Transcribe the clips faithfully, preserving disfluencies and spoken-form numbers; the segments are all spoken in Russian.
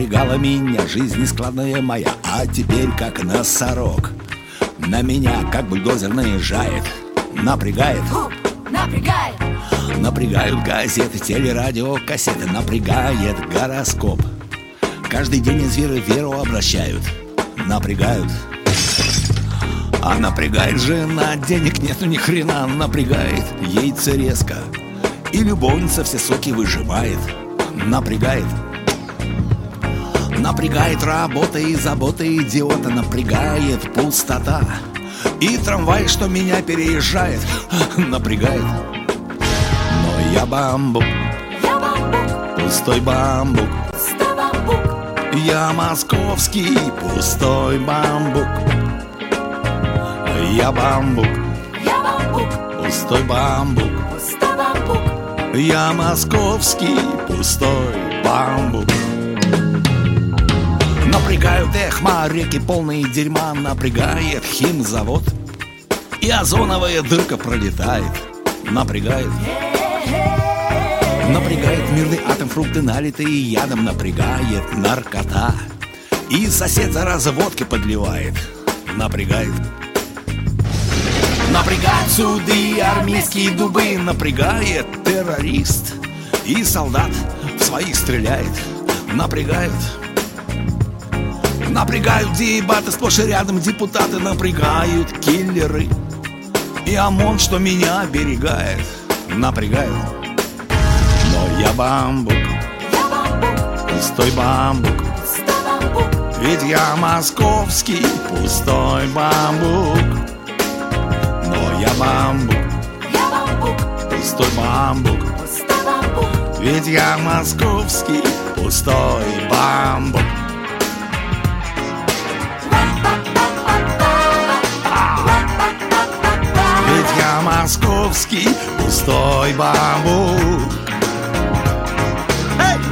Напрягала меня жизнь нескладная моя, а теперь как носорог на меня, как бульдозер, наезжает. Напрягает, Фу, напрягает. Напрягают газеты, телерадио, кассеты. Напрягает гороскоп. Каждый день из веры в веру обращают. Напрягают. А напрягает жена, денег нету ни хрена. Напрягает яйцерезка, и любовница все соки выжимает. Напрягает. Напрягает работа и забота идиота. Напрягает пустота и трамвай, что меня переезжает. Напрягает. Но я бамбук, Я бамбук, пустой бамбук. пустой бамбук. Я московский пустой бамбук. Я бамбук, Я бамбук, пустой бамбук. пустой бамбук. Я московский пустой бамбук. Напрягают эхма, реки полные дерьма. Напрягает химзавод, и озоновая дырка пролетает. Напрягает. Напрягает мирный атом, фрукты налитые ядом. Напрягает наркота, и сосед зараза водки подливает. Напрягает. Напрягают суды и армейские дубы. Напрягает террорист, и солдат в своих стреляет. Напрягает. Напрягают дебаты, сплошь и рядом депутаты. Напрягают киллеры, и ОМОН, что меня оберегает. Напрягает. Но я бамбук, Я бамбук, пустой бамбук. пустой бамбук. Ведь я московский пустой бамбук. Но я бамбук, Я бамбук, пустой бамбук. пустой бамбук. Ведь я московский пустой бамбук. Ведь я московский пустой бамбук. Эй!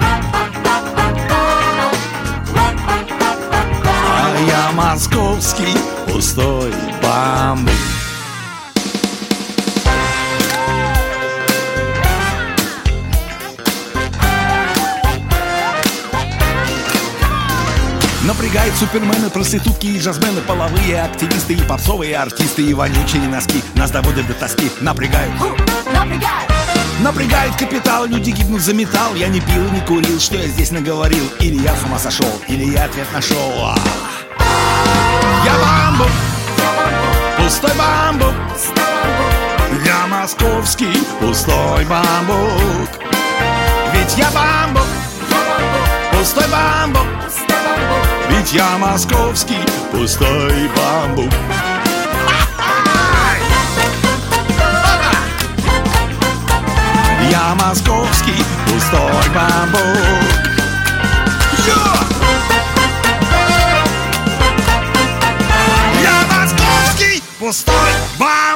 А я московский пустой бамбук. Напрягают супермены, проститутки и джазмены, половые активисты и попсовые артисты, и вонючие носки нас доводят до тоски. Напрягают. Фу, напрягает. Напрягает капитал, люди гибнут за металл. Я не пил, не курил, что я здесь наговорил? Или я с ума сошел, или я ответ нашел. Ах. Я бамбук, Я бамбук, пустой бамбук. пустой бамбук. Я московский пустой бамбук. Ведь я бамбук, Я бамбук, пустой бамбук. пустой бамбук. Ведь я московский пустой бамбук. Я московский пустой бамбук. Я московский пустой бамбук.